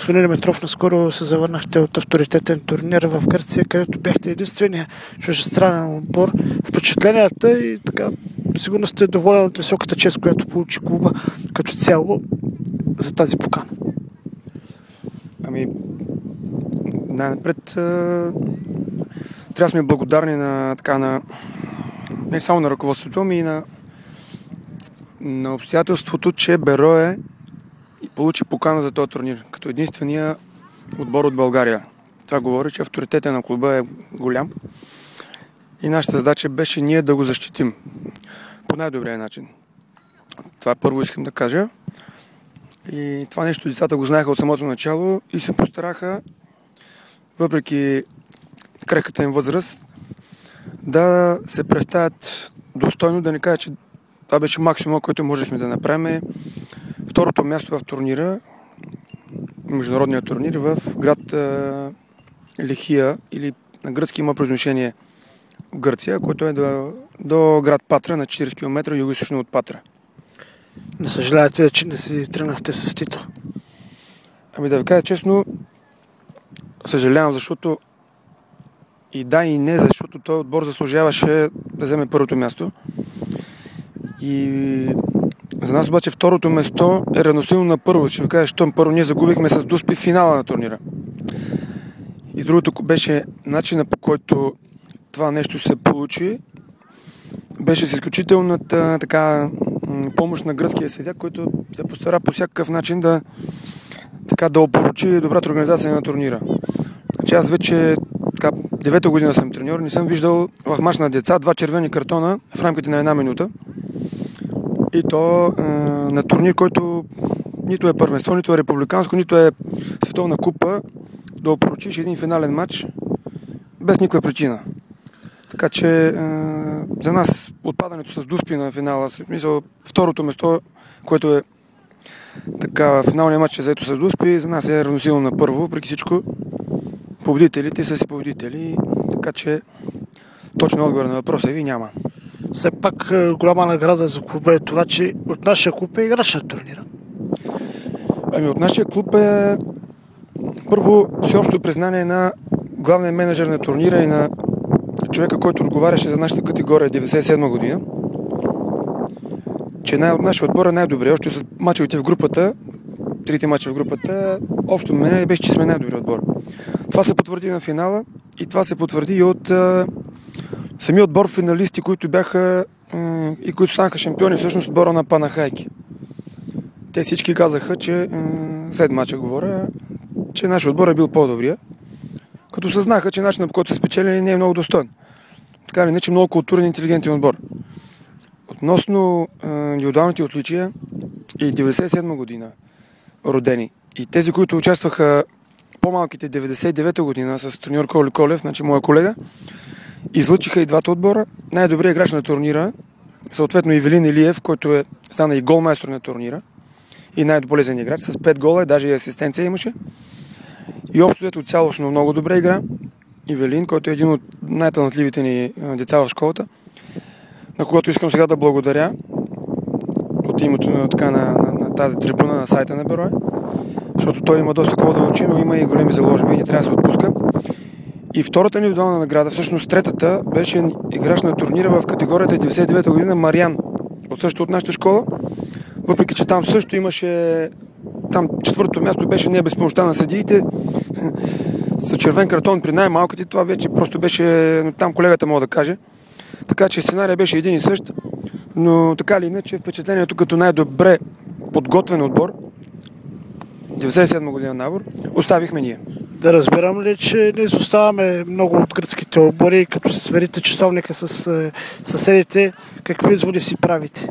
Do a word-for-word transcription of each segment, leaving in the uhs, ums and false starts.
Господин Димитров, наскоро се завърнахте от авторитетен турнир в Гърция, където бяхте единствения чуждестранен отбор. Впечатленията и така, сигурно сте доволен от високата чест, която получи клуба като цяло за тази покана. Ами, най-напред трябва да сме благодарни на, така, на не само на ръководството, ами и на, на обстоятелството, че Берое получи покана за този турнир, като единствения отбор от България. Това говори, че авторитетът на клуба е голям и нашата задача беше ние да го защитим по най-добрия начин. Това първо искам да кажа. И това нещо децата го знаеха от самото начало и се постараха, въпреки крехката им възраст, да се представят достойно, да не кажа, че това беше максимум, който можехме да направим. Второто място в турнира, международния турнир в град е, Лихия, или на гръцки има произношение в Гърция, който е до, до град Патра на четирийсет километра югоизточно от Патра. Не съжалявате, че не си тръгнахте с титул? Ами да ви кажа честно, съжалявам, защото и да, и не, защото този отбор заслужаваше да вземе първото място. И за нас обаче второто място е равносилно на първо. Ще ви кажа, защото първо ние загубихме с Дуспи в финала на турнира. И другото беше начина, по който това нещо се получи. Беше с изключителната така помощ на гръцкия съдия, който се постара по всякакъв начин да така да опорочи добрата организация на турнира. Значи аз вече така, девета година съм треньор, не съм виждал в мач на деца два червени картона в рамките на една минута. И то е, на турнир, който нито е първенство, нито е републиканско, нито е световна купа, да опорочиш един финален матч без никаква причина. Така че е, за нас отпадането с Дуспи на финала, в смисъл второто место, което е така, финалният матч е заето с Дуспи, за нас е равносилно на първо, въпреки всичко победителите са си победители, така че точно отговор на въпроса ви няма. Все пак голяма награда за клуба е това, че от нашия клуб е играч на турнира. Ами от нашия клуб е първо всеобщо признание на главния менеджер на турнира и на човека, който отговаряше за нашата категория деветдесет и седма година, че най- нашия отбор е най-добре. Още с мачовете в групата, трите мача в групата, общо мнение беше, че сме най-добри отбор. Това се потвърди на финала и това се потвърди и от а, самия отбор финалисти, които бяха а, и които станаха шампиони, всъщност отбора на Панахайки. Те всички казаха, че а, след мача говоря, че нашия отбор е бил по-добрия, като съзнаха, че начинът, по който са спечелени, не е много достоен. Така или иначе, много културен и интелигентен отбор. Относно а, индивидуалните отличия и деветдесет и седма година родени и тези, които участваха по-малките деветдесет и девета година с треньор Коли Колев, значи моя колега, излъчиха и двата отбора. Най-добрият играч на турнира, съответно Ивелин Илиев, който е, стана и голмайстор на турнира и най-полезен играч, с пет гола, даже и асистенция имаше. И общо ето цялостно много добре игра. Ивелин, който е един от най-талантливите ни деца в школата, на когото искам сега да благодаря от името на, така, на, на, на тази трибуна на сайта на Берое, защото той има доста какво да учи, но има и големи заложби и не трябва да се отпуска. И втората индивидуална награда, всъщност третата, беше играч на турнира в категорията деветдесет и девета година Мариан, от също от нашата школа, въпреки че там също имаше, там четвъртото място беше не без помощта на съдиите, с червен картон при най-малките, това вече просто беше, там колегата мога да каже. Така че сценария беше един и същ, но така или иначе впечатлението като най-добре подготвен отбор, деветдесет и седма година набор, оставихме ние. Да разбирам ли, че не изоставаме много от гръцките отбори, като се сверите часовника с съседите, какви изводи си правите?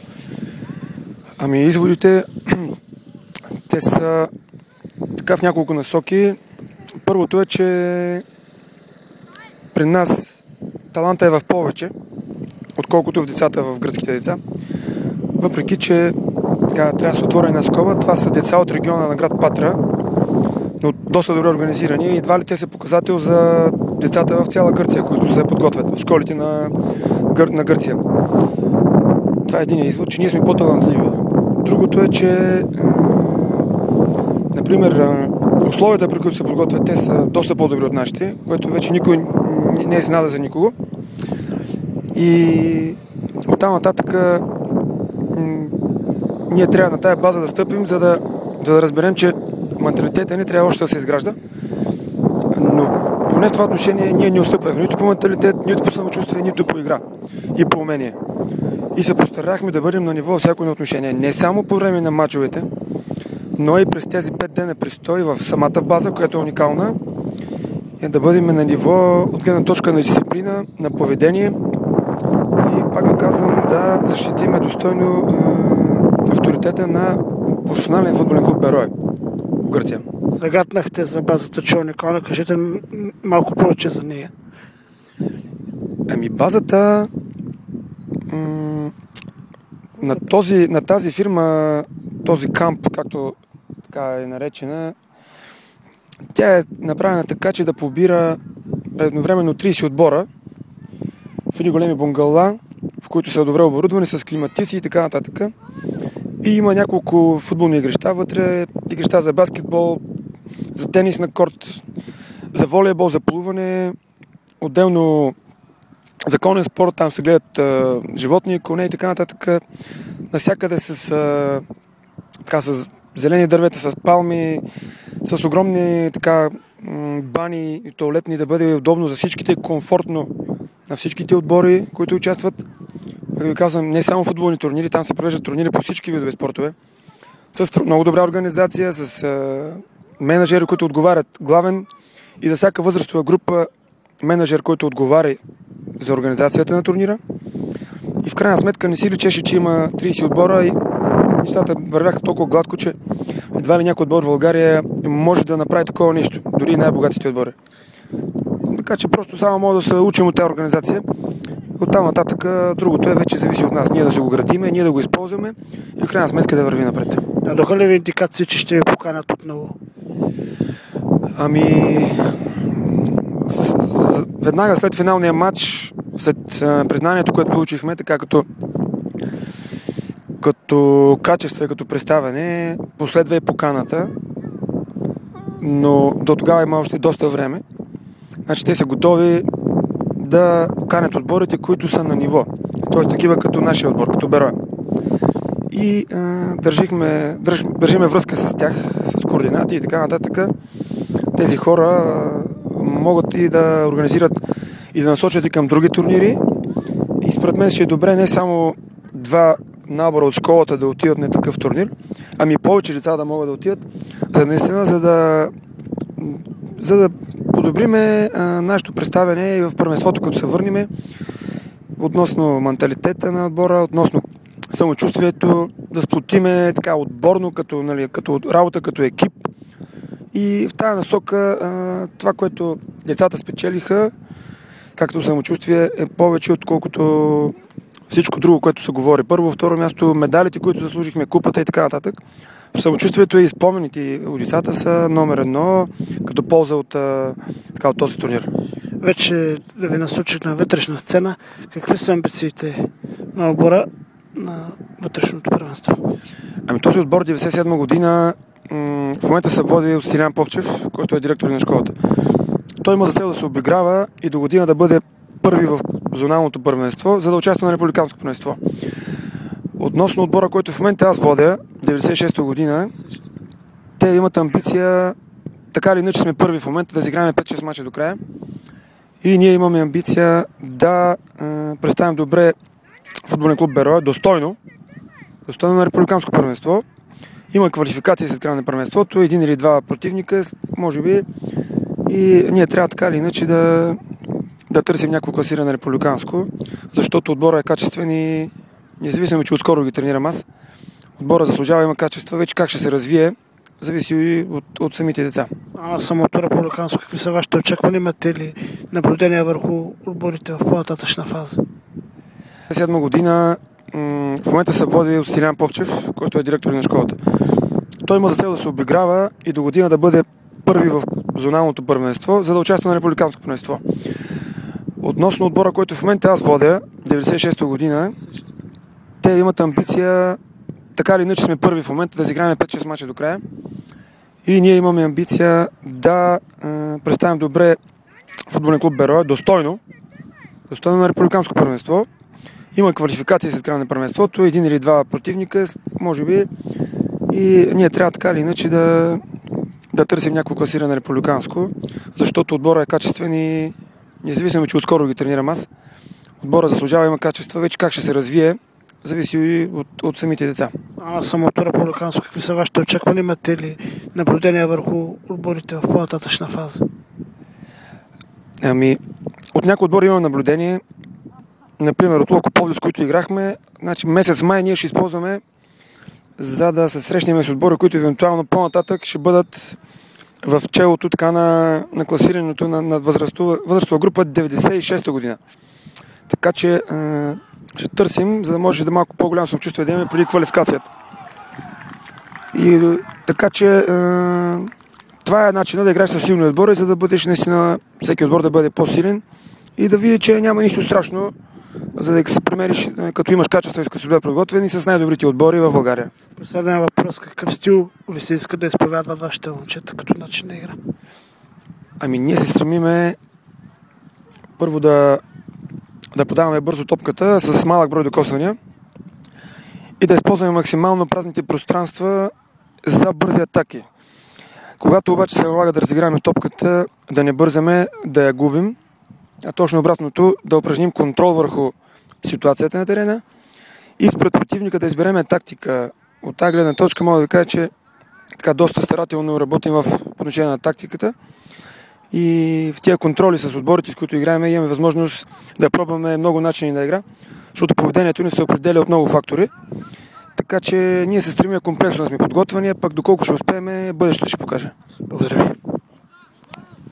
Ами изводите, те са така в няколко насоки. Първото е, че при нас таланта е в повече, отколкото в децата, в гръцките деца. Въпреки, че така, трябва да се отвори една скоба, това са деца от региона на град Патра, но доста добре организирани и едва ли те са показател за децата в цяла Гърция, които се подготвят в школите на, Гър... на Гърция. Това е един извод, че ние сме по-талантливи. Другото е, че например условията, при които се подготвят, те са доста по-добри от нашите, което вече никой не е изненада за никого. И оттам нататък м- ние трябва на тая база да стъпим, за да, за да разберем, че менталитета ни трябва още да се изгражда. Но поне в това отношение ние не отстъпвахме нито по менталитет, нито по самочувствие, нито по игра и по умение. И се постарахме да бъдем на ниво всяко на отношение. Не само по време на мачовете, но и през тези пет дена престой в самата база, която е уникална, е да бъдем на ниво от гледна точка на дисциплина, на поведение и пак ви казвам да защитиме достойно е, авторитета на професионалния футболен клуб Берое в Гърция. Загатнахте за базата, че е уникална. Кажете малко повече за нея. Ами базата м- на, този, на тази фирма, този камп, както така е наречена, тя е направена така, че да побира едновременно трийсет отбора в едни големи бунгала, в които са добре оборудвани с климатици и така нататък. И има няколко футболни игрища вътре, игрища за баскетбол, за тенис на корт, за волейбол, за плуване, отделно за конен спорт, там се гледат а, животни, коне и така нататък. Насякъде с, а, така, с зелени дървета, с палми, с огромни така, м- бани и тоалетни, да бъде удобно за всичките, комфортно на всичките отбори, които участват. Как ви казвам, не само футболни турнири, там се провеждат турнири по всички видове спортове. С много добра организация, с а, менеджери, които отговарят главен и за всяка възрастова група менеджер, който отговаря за организацията на турнира. И в крайна сметка не си личеше, че има трийсет отбора и нещата вървяха толкова гладко, че едва ли някой отбор в България може да направи такова нещо, дори и най-богатите отбори. Така че просто само мога да се учим от тази организация. Оттам нататък другото е вече зависи от нас. Ние да се го градиме, ние да го използваме и в крайна сметка да върви напред. Дадоха ли ви индикации, че ще ви поканят отново? Ами... Веднага след финалния матч, след признанието, което получихме, така като като качество и като представяне, последва и поканата, но до тогава има още доста време. Значи те са готови да поканят отборите, които са на ниво. Т.е. такива като нашия отбор, като Берое. И а, държихме, държ, държиме връзка с тях, с координати и така нататък. Тези хора а, могат и да организират и да насочат и към други турнири. И според мен ще е добре не само два набора от школата да отидат на такъв турнир, ами повече лица да могат да отидат, за наистина, за да, за да подобриме а, нашето представяне и в първенството, като се върнем, относно менталитета на отбора, относно самочувствието, да сплотиме така отборно, като, нали, като работа, като екип. И в тази насока а, това, което децата спечелиха, както самочувствие, е повече, отколкото всичко друго, което се говори. Първо, второ място, медалите, които заслужихме, купата и така нататък. Самочувствието и спомените от децата са номер едно, като полза от, а, така, от този турнир. Вече да ви насочих на вътрешна сцена, какви са амбициите на отбора на вътрешното първенство? Ами този отбор деветдесет и седма година м- в момента се води от Стилян Попчев, който е директор на школата. Той има за цел да се обиграва и до година да бъде първи в зоналното първенство, за да участва на републиканско първенство. Относно отбора, който в момента аз водя, деветдесет и шеста година, те имат амбиция, така или иначе сме първи в момента, да изиграем пет-шест мача до края. И ние имаме амбиция да е, представим добре футболен клуб Берое, достойно, достойно на републиканско първенство. Има квалификации след края на първенството, един или два противника, може би, и ние трябва така или иначе да, да търсим някакво класиране на републиканско, защото отбора е качествен и независимо, че отскоро ги тренирам аз, отбора заслужава, има качества, вече как ще се развие, зависи и от, от самите деца. А на самото републиканско, какви са вашите очаквания? Имате ли наблюдения върху отборите в по-нататъчна фаза? Седма година м- в момента се води от Стилян Попчев, който е директор на школата. Той има за цел да се обиграва и до година да бъде първи в зоналното първенство, за да участва на републиканско първенство. Относно отбора, който в момента аз водя, деветдесет и шеста година, те имат амбиция, така или иначе сме първи в момента, да изиграем пет-шест мача до края. И ние имаме амбиция да а, представим добре футболен клуб Берое, достойно, достойно на републиканско първенство. Има квалификации след края на първенството, един или два противника, може би, и ние трябва така или иначе да, да търсим някакво класиране на републиканско, защото отбора е качествен и независимо, че отскоро ги тренирам аз, отбора заслужава, има качества, вече как ще се развие, зависи и от, от самите деца. А самото републиканско, какви са вашите очаквания? Имате ли наблюдения върху отборите в по-нататъчна фаза? Ами, от някои отбори имам наблюдение. Например, от Локо Пловдив, с които играхме, значи месец май ние ще използваме, за да се срещнем с отбори, които евентуално по-нататък ще бъдат в челото така на, на класирането на, на възрастова, възрастова група деветдесет и шеста година. Така че е, ще търсим, за да може да малко по-голямо самочувствие да имаме преди квалификацията. И така че е, това е начинът да играеш с силни отбори, за да бъдеш наистина всеки отбор да бъде по-силен и да види, че няма нищо страшно, за да се премериш, като имаш качество и като си добре подготвен и с най-добрите отбори в България. Последния въпрос: какъв стил ви се иска да изповядват вашите момчета като начин на игра? Ами ние се стремиме първо да, да подаваме бързо топката с малък брой докосвания и да използваме максимално празните пространства за бързи атаки. Когато обаче се налага да разиграваме топката, да не бързаме, да я губим, а точно обратното, да упражним контрол върху ситуацията на терена и според противника да избереме тактика. От тази гледна точка мога да ви кажа, че така доста старателно работим в отношение на тактиката и в тия контроли с отборите, с които играем, имаме възможност да пробваме много начини на игра, защото поведението ни се определя от много фактори. Така че ние се стремим комплексно да сме подготвени, пък доколко ще успеем, бъдещето ще покаже. Благодаря.